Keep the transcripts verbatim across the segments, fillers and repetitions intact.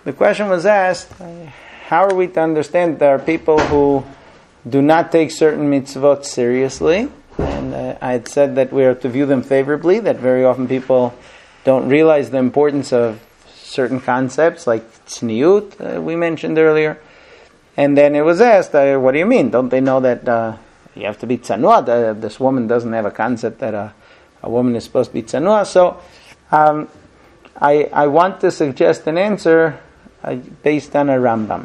the question was asked, how are we to understand there are people who do not take certain mitzvot seriously? And uh, I had said that we are to view them favorably, that very often people don't realize the importance of certain concepts like tzniut, uh, we mentioned earlier. And then it was asked, uh, what do you mean? Don't they know that uh, you have to be tzanua? Uh, this woman doesn't have a concept that a, a woman is supposed to be tzanua. So um, I, I want to suggest an answer uh, based on a Rambam.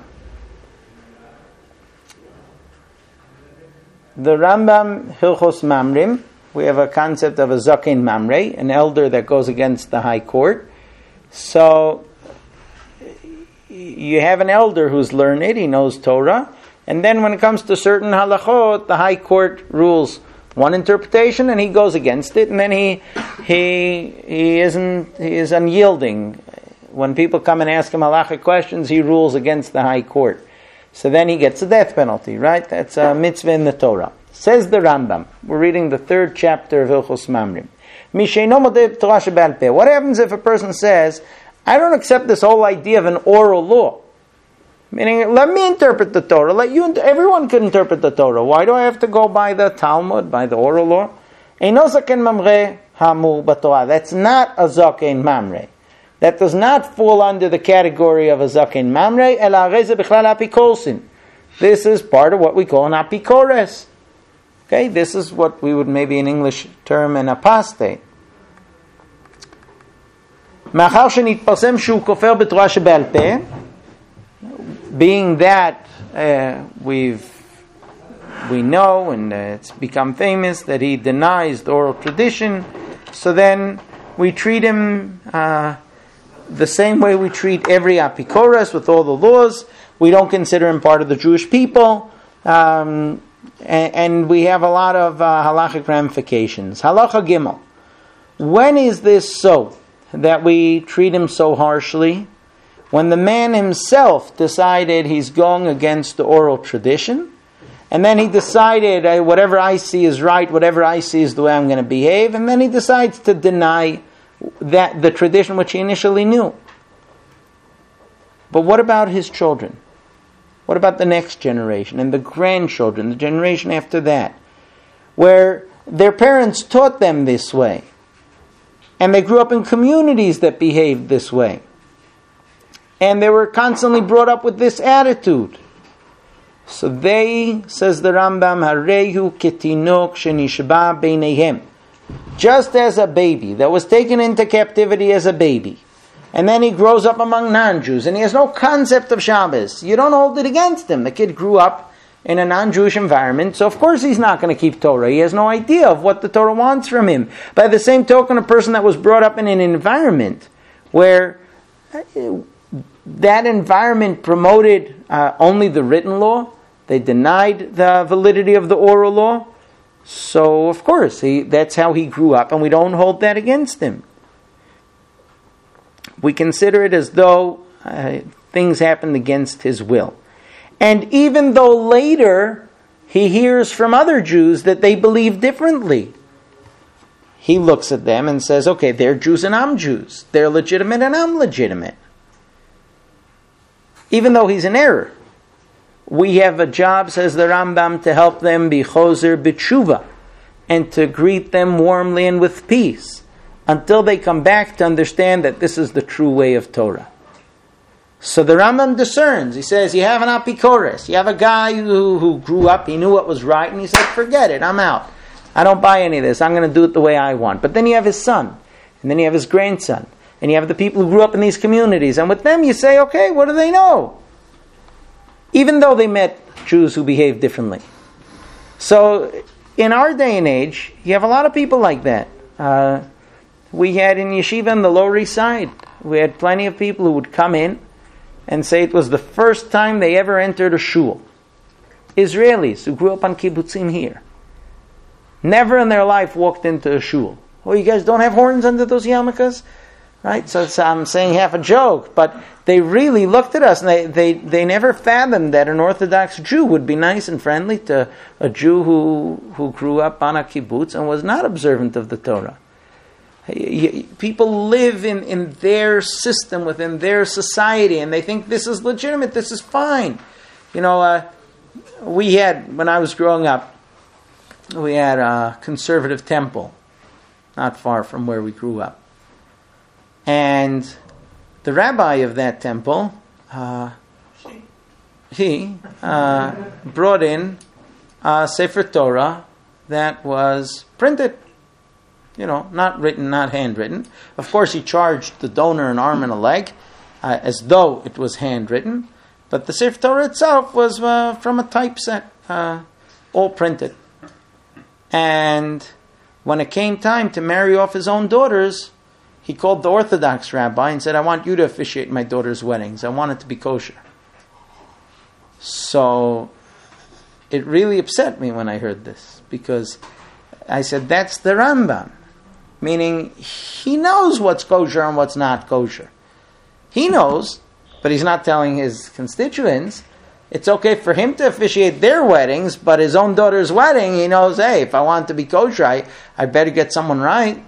The Rambam, Hilchos Mamrim, we have a concept of a Zaken Mamre, an elder that goes against the high court. So you have an elder who's learned, he knows Torah, and then when it comes to certain halachot, the high court rules one interpretation and he goes against it, and then he he he isn't he is unyielding. When people come and ask him halachic questions, he rules against the high court. So then he gets a death penalty, right? That's a mitzvah in the Torah. Says the Rambam. We're reading the third chapter of Hilchos Mamrim. What happens if a person says, I don't accept this whole idea of an oral law? Meaning, let me interpret the Torah. Let you. Everyone can interpret the Torah. Why do I have to go by the Talmud, by the oral law? That's not a zaken mamre. That does not fall under the category of a zaken mamre. This is part of what we call an apikores. Okay, this is what we would maybe in English term an apostate. Being that uh, we've we know and uh, it's become famous that he denies the oral tradition, so then we treat him uh, the same way we treat every apikoros with all the laws. We don't consider him part of the Jewish people, um, and, and we have a lot of uh, halachic ramifications. Halacha Gimel. When is this so that we treat him so harshly? When the man himself decided he's going against the oral tradition, and then he decided, hey, whatever I see is right, whatever I see is the way I'm going to behave, and then he decides to deny that the tradition which he initially knew. But what about his children? What about the next generation and the grandchildren, the generation after that, where their parents taught them this way, and they grew up in communities that behaved this way, and they were constantly brought up with this attitude? So they, says the Rambam, Harehu ketinok shenishba beinehem. Just as a baby that was taken into captivity as a baby, and then he grows up among non-Jews, and he has no concept of Shabbos, you don't hold it against him. The kid grew up in a non-Jewish environment, so of course he's not going to keep Torah. He has no idea of what the Torah wants from him. By the same token, a person that was brought up in an environment where that environment promoted uh, only the written law, they denied the validity of the oral law, so of course he, that's how he grew up, and we don't hold that against him. We consider it as though uh, things happened against his will. And even though later he hears from other Jews that they believe differently, he looks at them and says, okay, they're Jews and I'm Jews. They're legitimate and I'm legitimate. Even though he's in error, we have a job, says the Rambam, to help them be choser b'tshuva and to greet them warmly and with peace until they come back to understand that this is the true way of Torah. So the Rambam discerns. He says, you have an apikoros. You have a guy who, who grew up, he knew what was right, and he said, forget it, I'm out. I don't buy any of this. I'm going to do it the way I want. But then you have his son, and then you have his grandson, and you have the people who grew up in these communities, and with them you say, okay, what do they know? Even though they met Jews who behaved differently. So in our day and age, you have a lot of people like that. Uh, we had in yeshiva on the Lower East Side, we had plenty of people who would come in and say it was the first time they ever entered a shul. Israelis who grew up on kibbutzim here. Never in their life walked into a shul. Oh, you guys don't have horns under those yarmulkes? Right? So, so I'm saying half a joke, but they really looked at us and they, they, they never fathomed that an Orthodox Jew would be nice and friendly to a Jew who, who grew up on a kibbutz and was not observant of the Torah. People live in, in their system, within their society, and they think this is legitimate, this is fine. You know, uh, we had, when I was growing up, we had a conservative temple not far from where we grew up. And the rabbi of that temple, uh, he uh, brought in a Sefer Torah that was printed. You know, not written, not handwritten. Of course, he charged the donor an arm and a leg, uh, as though it was handwritten. But the Sefer Torah itself was uh, from a typeset, uh, all printed. And when it came time to marry off his own daughters, he called the Orthodox rabbi and said, I want you to officiate my daughter's weddings. I want it to be kosher. So it really upset me when I heard this, because I said, that's the Rambam. Meaning, he knows what's kosher and what's not kosher. He knows, but he's not telling his constituents. It's okay for him to officiate their weddings, but his own daughter's wedding, he knows, hey, if I want it to be kosher, I, I better get someone right.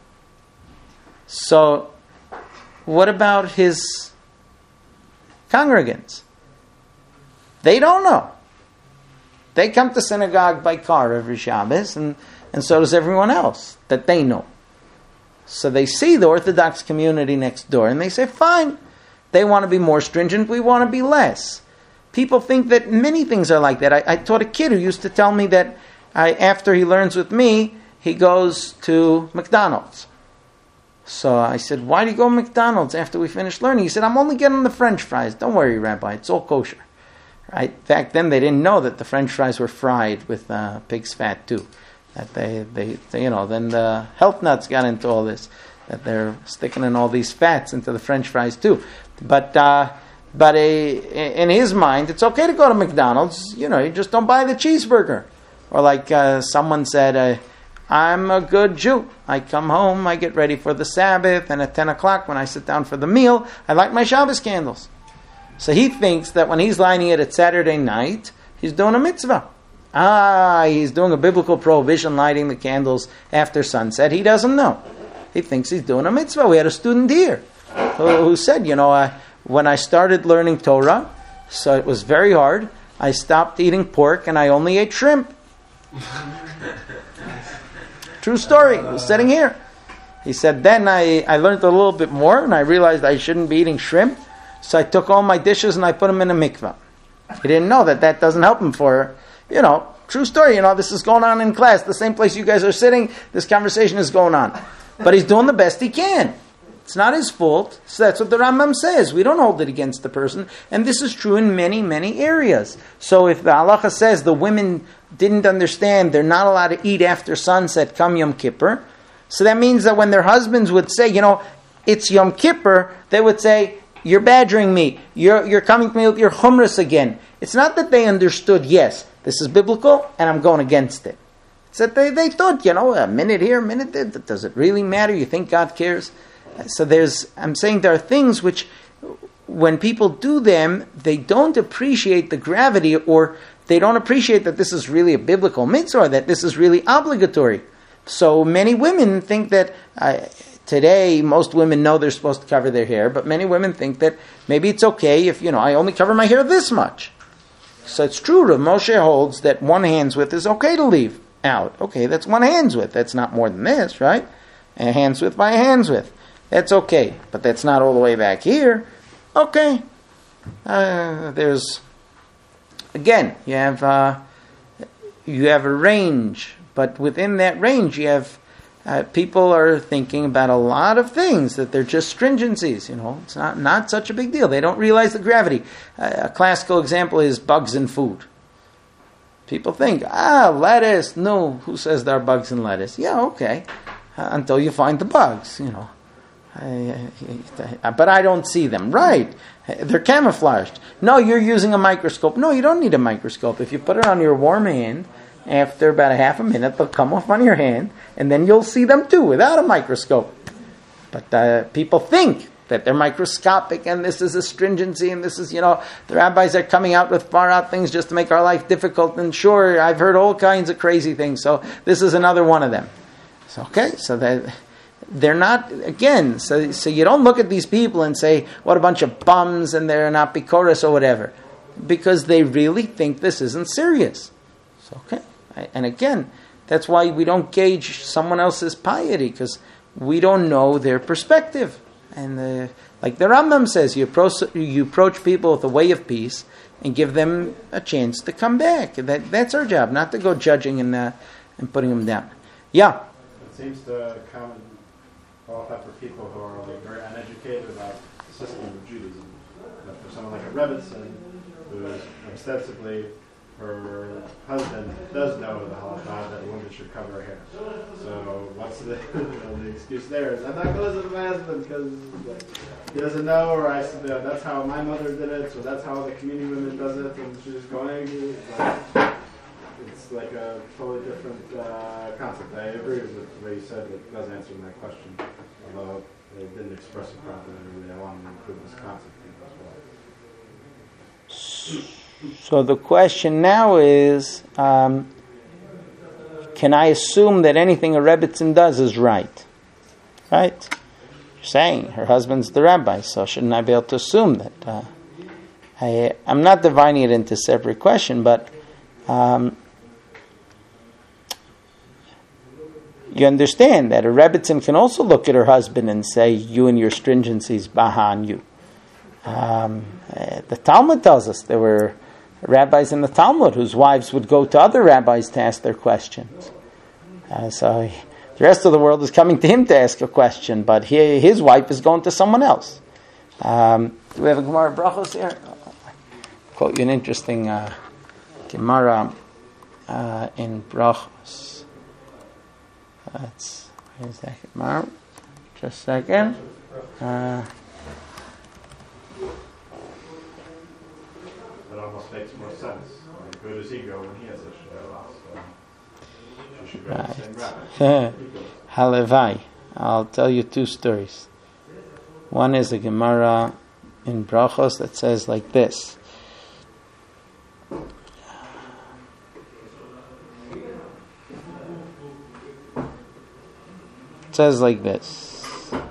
So, what about his congregants? They don't know. They come to synagogue by car every Shabbos, and, and so does everyone else that they know. So they see the Orthodox community next door, and they say, fine, they want to be more stringent, we want to be less. People think that many things are like that. I, I taught a kid who used to tell me that I, after he learns with me, he goes to McDonald's. So I said, why do you go to McDonald's after we finish learning? He said, I'm only getting the French fries. Don't worry, Rabbi, it's all kosher. Right? Back then, they didn't know that the French fries were fried with uh, pig's fat too. That they, they, they, you know, then the health nuts got into all this. That they're sticking in all these fats into the French fries too. But, uh, but a, in his mind, it's okay to go to McDonald's. You know, you just don't buy the cheeseburger. Or like uh, someone said, uh, I'm a good Jew. I come home, I get ready for the Sabbath, and at ten o'clock when I sit down for the meal, I light my Shabbos candles. So he thinks that when he's lighting it at Saturday night, he's doing a mitzvah. Ah, he's doing a biblical prohibition, lighting the candles after sunset. He doesn't know. He thinks he's doing a mitzvah. We had a student here who, who said, you know, uh, when I started learning Torah, so it was very hard, I stopped eating pork and I only ate shrimp. True story. He was sitting here. He said, then I, I learned a little bit more and I realized I shouldn't be eating shrimp. So I took all my dishes and I put them in a mikveh. He didn't know that that doesn't help him for, you know, true story. You know, this is going on in class. The same place you guys are sitting, this conversation is going on. But he's doing the best he can. It's not his fault. So that's what the Rambam says. We don't hold it against the person. And this is true in many, many areas. So if the halacha says the women didn't understand, they're not allowed to eat after sunset, come Yom Kippur. So that means that when their husbands would say, you know, it's Yom Kippur, they would say, you're badgering me. You're you're coming to me with your chumras again. It's not that they understood, yes, this is biblical, and I'm going against it. It's that they, they thought, you know, a minute here, a minute there, does it really matter? You think God cares? So there's, I'm saying there are things which, when people do them, they don't appreciate the gravity, or they don't appreciate that this is really a biblical mitzvah, or that this is really obligatory. So many women think that... Uh, Today, most women know they're supposed to cover their hair, but many women think that maybe it's okay if, you know, I only cover my hair this much. So it's true, Rav Moshe holds that one hand's width is okay to leave out. Okay, that's one hand's width. That's not more than this, right? A hand's width by a hand's width. That's okay, but that's not all the way back here. Okay. Uh, there's, again, you have, uh, you have a range, but within that range you have Uh, people are thinking about a lot of things that they're just stringencies. You know, it's not not such a big deal. They don't realize the gravity. Uh, a classical example is bugs in food. People think, ah, lettuce. No, who says there are bugs in lettuce? Yeah, okay, uh, until you find the bugs. You know, I, I, I, but I don't see them. Right? They're camouflaged. No, you're using a microscope. No, you don't need a microscope. If you put it on your warm hand, after about a half a minute, they'll come off on your hand, and then you'll see them too, without a microscope. But uh, people think that they're microscopic, and this is a stringency, and this is, you know, the rabbis are coming out with far-out things just to make our life difficult, and sure, I've heard all kinds of crazy things, so this is another one of them. So, okay, so that they're not, again, so so you don't look at these people and say, what a bunch of bums and they're not bikoros or whatever. Because they really think this isn't serious. So, okay. And again, that's why we don't gauge someone else's piety, because we don't know their perspective. And uh, like the Rambam says, you approach, you approach people with a way of peace and give them a chance to come back. That That's our job, not to go judging and, uh, and putting them down. Yeah? It seems to come and qualify for people who are like very uneducated about the system of Judaism. But for someone like a Rebbetzin, who is ostensibly, her husband does know the halakha that a woman should cover her hair. So what's the, you know, the excuse there? Is I'm not going to listen to my husband because he doesn't know, or I said, you know, that's how my mother did it, so that's how the community women does it, and she's going. Like, it's like a totally different uh, concept. I agree with the way you said it does answer my question, although it didn't express it properly. Really, I wanted to include this concept as well. So the question now is, um, can I assume that anything a Rebbetzin does is right? Right? You're saying her husband's the rabbi, so shouldn't I be able to assume that? Uh, I, I'm not dividing it into separate question, but um, you understand that a Rebbetzin can also look at her husband and say, you and your stringencies, baha on you. Um, uh, the Talmud tells us there were rabbis in the Talmud whose wives would go to other rabbis to ask their questions. Uh, so he, the rest of the world is coming to him to ask a question, but he, his wife is going to someone else. Um, do we have a Gemara Brachos here? I'll quote you an interesting uh, Gemara uh, in Brachos. Let's, where's that Gemara? Just a second. Uh, That almost makes more sense. Like, where does he go when he has a shayla? So she should go to the same rabbi. Halevai. I'll tell you two stories. One is a Gemara in Brachos that says like this. It says like this.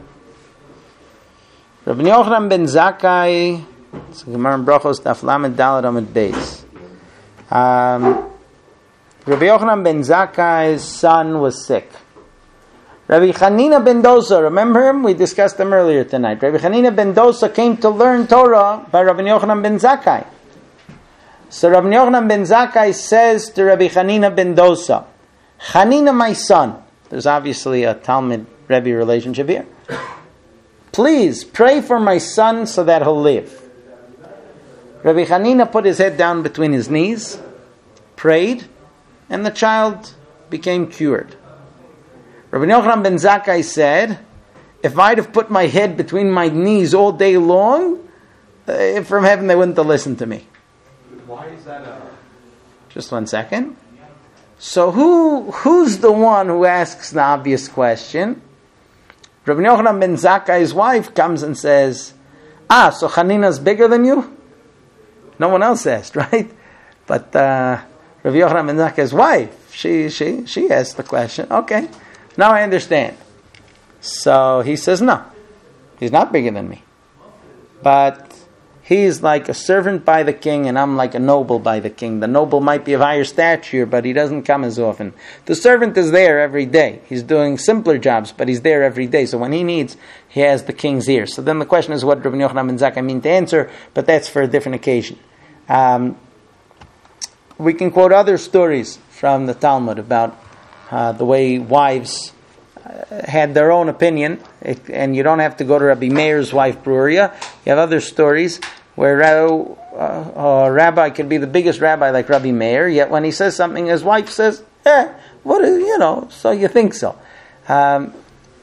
Rabbi Yochanan ben Zakkai, it's a Gemara in Brachos, Daf Lamed Daled Amud Beis. Um, Rabbi Yochanan ben Zakkai's son was sick. Rabbi Chanina ben Dosa, remember him? We discussed him earlier tonight. Rabbi Chanina ben Dosa came to learn Torah by Rabbi Yochanan ben Zakkai. So Rabbi Yochanan ben Zakkai says to Rabbi Chanina ben Dosa, Chanina, my son, there's obviously a Talmud Rebbe relationship here. Please pray for my son so that he'll live. Rabbi Chanina put his head down between his knees, prayed, and the child became cured. Rabbi Yochanan ben Zakkai said, if I'd have put my head between my knees all day long, uh, from heaven they wouldn't have listened to me. Why is that a... Just one second. So who who's the one who asks the obvious question? Rabbi Yochanan ben Zakkai's wife comes and says, ah, so Chanina's bigger than you? No one else asked, right? But uh, Rabbi Yochanan ben Zakkai's wife, she, she, she asked the question. Okay, now I understand. So he says, no, he's not bigger than me. But he's like a servant by the king, and I'm like a noble by the king. The noble might be of higher stature, but he doesn't come as often. The servant is there every day. He's doing simpler jobs, but he's there every day. So when he needs, he has the king's ear. So then the question is, what did Rabbi Yochanan ben Zakkai mean to answer? But that's for a different occasion. Um, we can quote other stories from the Talmud about uh, the way wives uh, had their own opinion, it, and you don't have to go to Rabbi Meir's wife Bruria. You have other stories where uh, uh, a rabbi can be the biggest rabbi like Rabbi Meir, yet when he says something, his wife says, eh, what is, you know, so you think so. Um,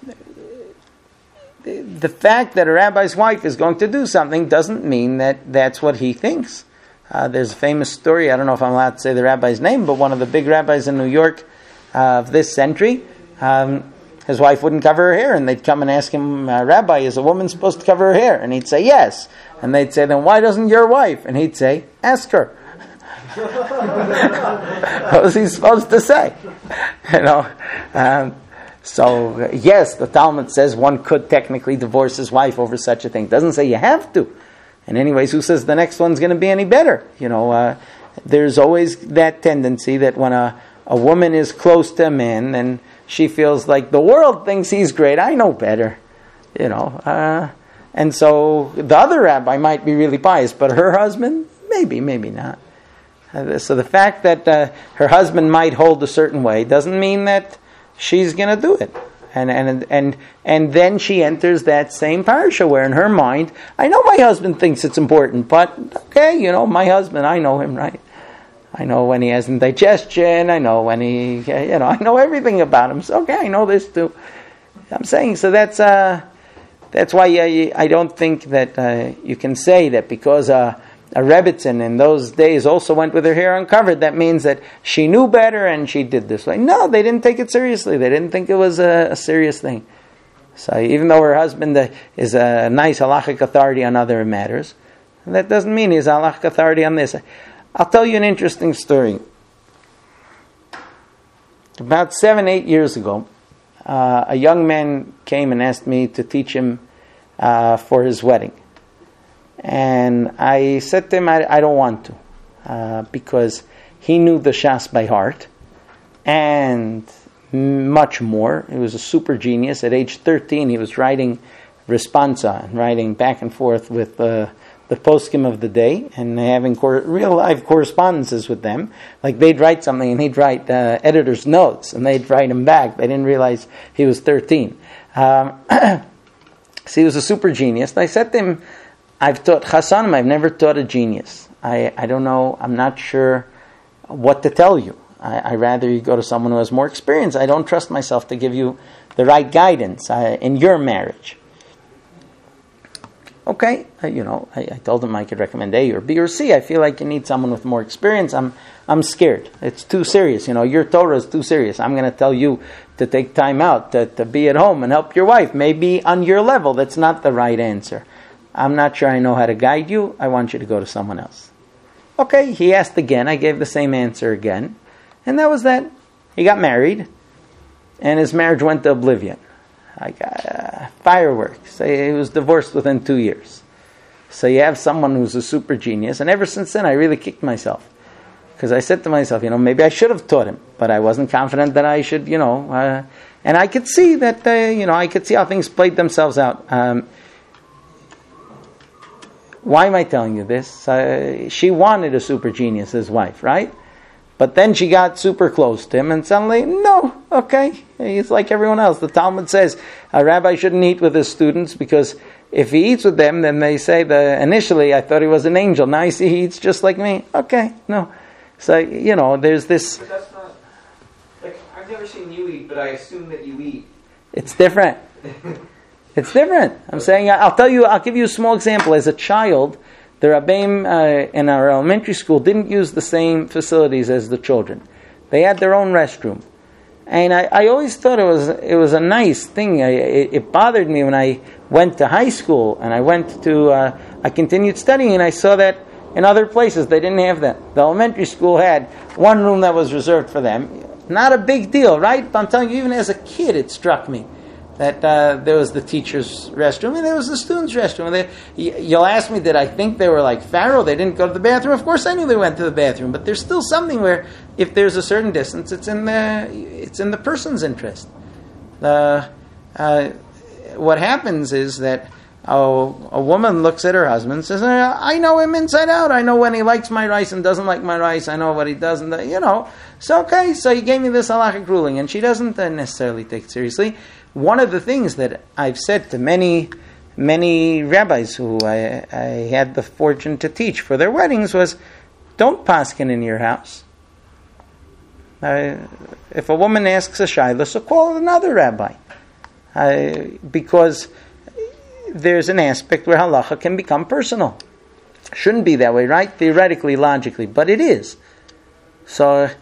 the, the fact that a rabbi's wife is going to do something doesn't mean that that's what he thinks. Uh, there's a famous story, I don't know if I'm allowed to say the rabbi's name, but one of the big rabbis in New York uh, of this century, um, his wife wouldn't cover her hair, and they'd come and ask him, uh, Rabbi, is a woman supposed to cover her hair? And he'd say, yes. And they'd say, then why doesn't your wife? And he'd say, ask her. What was he supposed to say? You know, um, So, uh, yes, the Talmud says one could technically divorce his wife over such a thing. It doesn't say you have to. And anyways, who says the next one's going to be any better? You know, uh, there's always that tendency that when a, a woman is close to a man, then she feels like the world thinks he's great. I know better. You know, uh, and so the other rabbi might be really biased, but her husband, maybe, maybe not. Uh, so the fact that uh, her husband might hold a certain way doesn't mean that she's going to do it. And and and and then she enters that same parsha where in her mind, I know my husband thinks it's important, but okay, you know, my husband, I know him, right? I know when he has indigestion, I know when he, you know, I know everything about him. So okay, I know this too. I'm saying, so that's uh, that's why I, I don't think that uh, you can say that because uh, a Rebbitzin in those days also went with her hair uncovered, that means that she knew better and she did this way. No, they didn't take it seriously. They didn't think it was a, a serious thing. So even though her husband uh, is a nice halachic authority on other matters, that doesn't mean he's a halachic authority on this. I'll tell you an interesting story. About seven, eight years ago, uh, a young man came and asked me to teach him uh, for his wedding. And I said to him, I, I don't want to, uh, because he knew the Shas by heart, and much more. He was a super genius. At age thirteen, he was writing responsa, and writing back and forth with uh, the poskim of the day, and having cor- real life correspondences with them. Like they'd write something, and he'd write uh, editor's notes, and they'd write him back. They didn't realize he was thirteen. Um, so he was a super genius. And I said to him, I've taught Chassanim, I've never taught a genius. I, I don't know, I'm not sure what to tell you. I, I rather you go to someone who has more experience. I don't trust myself to give you the right guidance uh, in your marriage. Okay, uh, you know, I, I told him I could recommend A or B or C. I feel like you need someone with more experience. I'm I'm scared. It's too serious. You know, your Torah is too serious. I'm going to tell you to take time out, to, to be at home and help your wife. Maybe on your level, that's not the right answer. I'm not sure I know how to guide you. I want you to go to someone else. Okay, he asked again. I gave the same answer again. And that was that. He got married, and his marriage went to oblivion. I got uh, fireworks. He was divorced within two years. So you have someone who's a super genius. And ever since then, I really kicked myself. Because I said to myself, you know, maybe I should have taught him. But I wasn't confident that I should, you know. Uh, and I could see that, uh, you know, I could see how things played themselves out. Um, Why am I telling you this? Uh, she wanted a super genius, his wife, right? But then she got super close to him, and suddenly, no, okay, he's like everyone else. The Talmud says a rabbi shouldn't eat with his students because if he eats with them, then they say, the initially I thought he was an angel, now I see he eats just like me. Okay, no. So, you know, there's this... But that's not... Like, I've never seen you eat, but I assume that you eat. It's different. It's different. I'm saying, I'll tell you, I'll give you a small example. As a child, the Rabbeim uh, in our elementary school didn't use the same facilities as the children. They had their own restroom. And I, I always thought it was it was a nice thing. I, it, it bothered me when I went to high school and I went to, uh, I continued studying and I saw that in other places they didn't have that. The elementary school had one room that was reserved for them. Not a big deal, right? But I'm telling you, even as a kid, it struck me that uh, there was the teacher's restroom and there was the student's restroom. And they, you'll ask me, did I think they were like Pharaoh? They didn't go to the bathroom? Of course I knew they went to the bathroom. But there's still something where if there's a certain distance, it's in the it's in the person's interest. Uh, uh, what happens is that oh, a woman looks at her husband and says, I know him inside out. I know when he likes my rice and doesn't like my rice. I know what he doesn't, you know. So, okay, so he gave me this halachic ruling. And she doesn't uh, necessarily take it seriously. One of the things that I've said to many, many rabbis who I, I had the fortune to teach for their weddings was, don't paskin in your house. Uh, if a woman asks a shayla, so call another rabbi. Uh, because there's an aspect where halacha can become personal. Shouldn't be that way, right? Theoretically, logically, but it is. So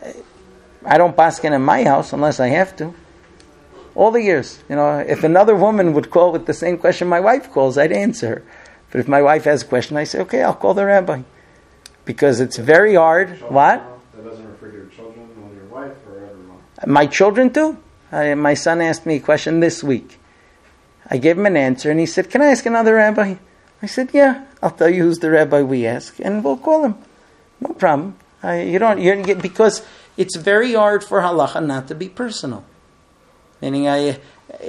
I don't paskin in my house unless I have to. All the years, you know, if another woman would call with the same question my wife calls, I'd answer her. But if my wife has a question, I say, okay, I'll call the rabbi. Because it's very hard. Children, what? That doesn't refer to your children or your wife or everyone. My children too. I, my son asked me a question this week. I gave him an answer, and he said, "Can I ask another rabbi?" I said, "Yeah, I'll tell you who's the rabbi we ask, and we'll call him. No problem." I, you don't, you don't get, because it's very hard for halacha not to be personal. Meaning, I,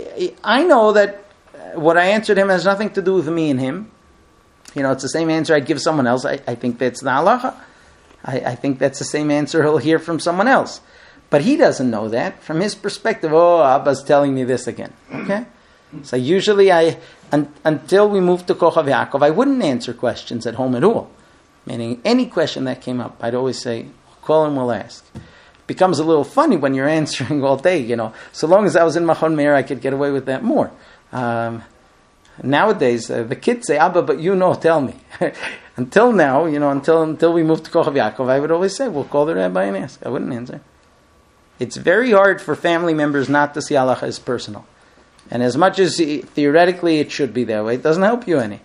I know that what I answered him has nothing to do with me and him. You know, it's the same answer I'd give someone else. I, I think that's the halacha. I, I think that's the same answer he'll hear from someone else. But he doesn't know that. From his perspective, oh, Abba's telling me this again. Okay? So usually, I un, until we moved to Kochav Yaakov, I wouldn't answer questions at home at all. Meaning, any question that came up, I'd always say, call and we'll ask. It becomes a little funny when you're answering all day, you know. So long as I was in Machon Meir, I could get away with that more. Um, nowadays, uh, the kids say, Abba, but you know, tell me. Until now, you know, until until we moved to Kochav Yaakov, I would always say, we'll call the rabbi and ask. I wouldn't answer. It's very hard for family members not to see halacha as personal. And as much as theoretically it should be that way, it doesn't help you any.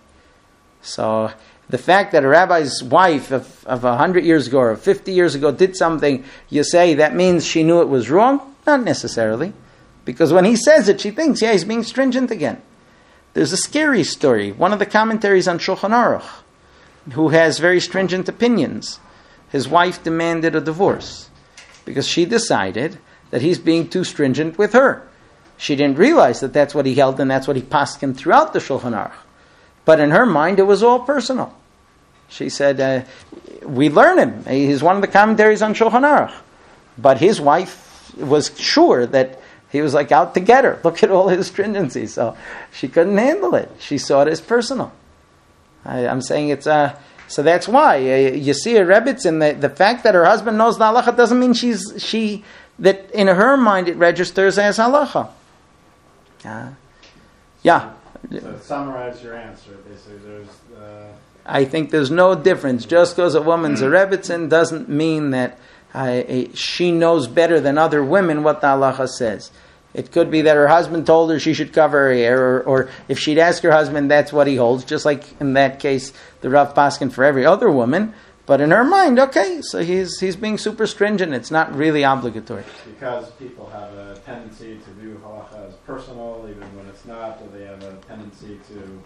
So the fact that a rabbi's wife of, of one hundred years ago or fifty years ago did something, you say that means she knew it was wrong? Not necessarily. Because when he says it, she thinks, yeah, he's being stringent again. There's a scary story. One of the commentaries on Shulchan Aruch, who has very stringent opinions. His wife demanded a divorce because she decided that he's being too stringent with her. She didn't realize that that's what he held and that's what he paskined throughout the Shulchan Aruch. But in her mind, it was all personal. She said, uh, we learn him. He's one of the commentaries on Shulchan Aruch. But his wife was sure that he was like out to get her. Look at all his stringency. So she couldn't handle it. She saw it as personal. I, I'm saying it's... Uh, so that's why. Uh, you see a Rebbetzin, and the, the fact that her husband knows the halacha doesn't mean she's she that in her mind it registers as halacha. Uh, yeah. So to summarize your answer, basically, there's. Uh... I think there's no difference. Just because a woman's a Rebbetzin doesn't mean that uh, she knows better than other women what the halacha says. It could be that her husband told her she should cover her hair, or, or if she'd ask her husband, that's what he holds. Just like in that case, the Rav paskin for every other woman. But in her mind, okay, so he's he's being super stringent. It's not really obligatory. Because people have a tendency to view halacha as personal, even when it's not, or they have a tendency to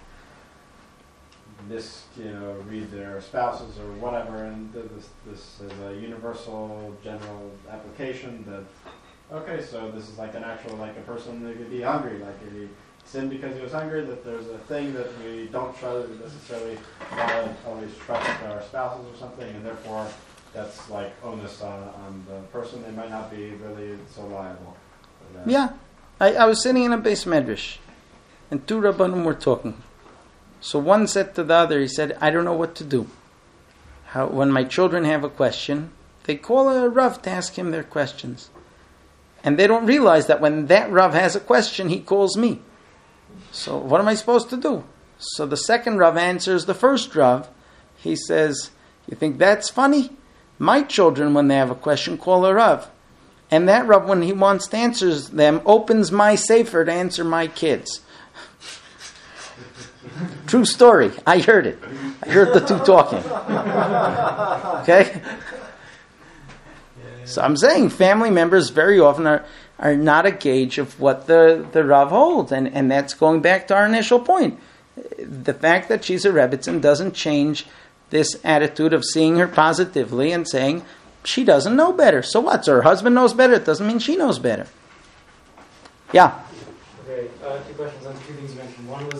this, you know, read their spouses or whatever, and this this is a universal, general application that. Okay, so this is like an actual, like a person that could be hungry, like if he sinned because he was hungry, that there's a thing that we don't try to necessarily uh, always trust our spouses or something, and therefore that's like onus on, on the person. They might not be really so liable. But, uh, yeah, I, I was sitting in a base medrash, and two rabbanim were talking. So one said to the other, he said, I don't know what to do. How, when my children have a question, they call a Rav to ask him their questions. And they don't realize that when that Rav has a question, he calls me. So what am I supposed to do? So the second Rav answers the first Rav. He says, you think that's funny? My children, when they have a question, call a Rav. And that Rav, when he wants to answer them, opens my sefer to answer my kids. True story. I heard it. I heard the two talking. Okay? So I'm saying family members very often are, are not a gauge of what the, the Rav holds. And, and that's going back to our initial point. The fact that she's a Rebbetzin doesn't change this attitude of seeing her positively and saying she doesn't know better. So what? So her husband knows better. It doesn't mean she knows better. Yeah. Okay, uh, two questions on two things you mentioned. One was